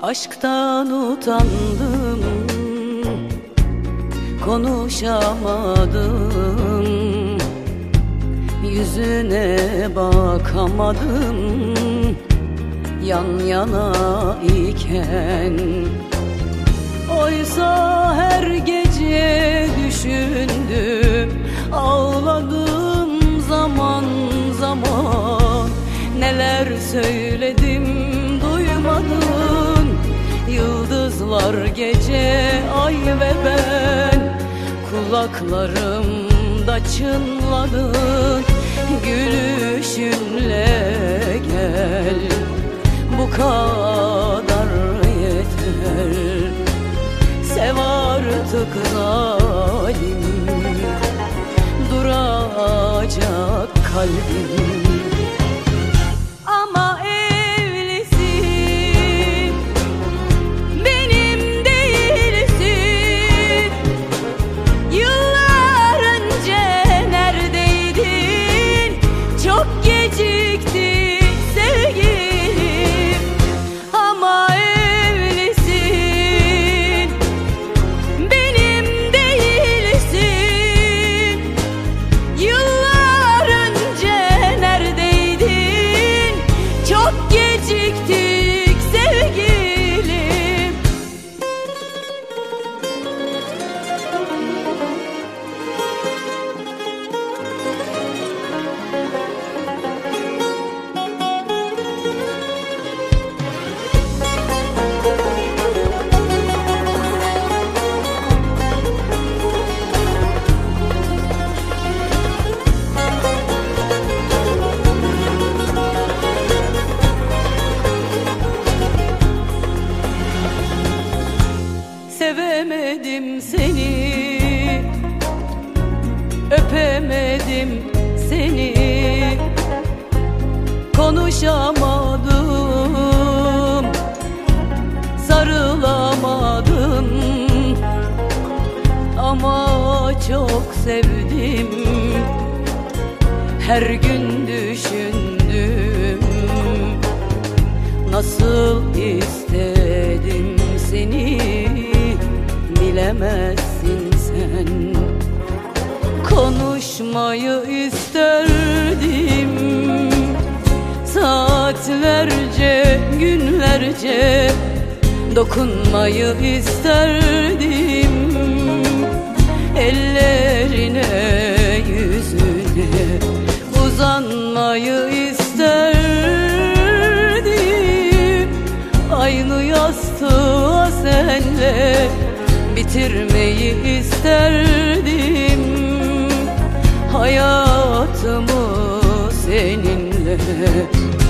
Aşktan utandım, konuşamadım, yüzüne bakamadım yan yana iken. Oysa her gece düşündüm, ağladım zaman zaman. Neler söyledim duymadın, yıldızlar gece, ay ve ben. Kulaklarımda çınladın, gülüşünle gel. Bu kadar yeter, sev artık zalim. Duracak kalbim. Ama evlisin, benim değilsin. Yıllar önce neredeydin? Çok gecikti sevgilim. Ama evlisin, benim değilsin. Yıllar önce neredeydin? Çok geciktik sevgilim. Sevemedim seni, öpemedim seni, konuşamadım, sarılamadım. Ama çok sevdim, her gün düşündüm. Nasıl istedim seni, bilemezsin sen. Konuşmayı isterdim, saatlerce, günlerce. Dokunmayı isterdim, ellerine, yüzüne uzanmayı isterdim. Aynı yastığa senle bitirmeyi isterdim. Hayatımı seninle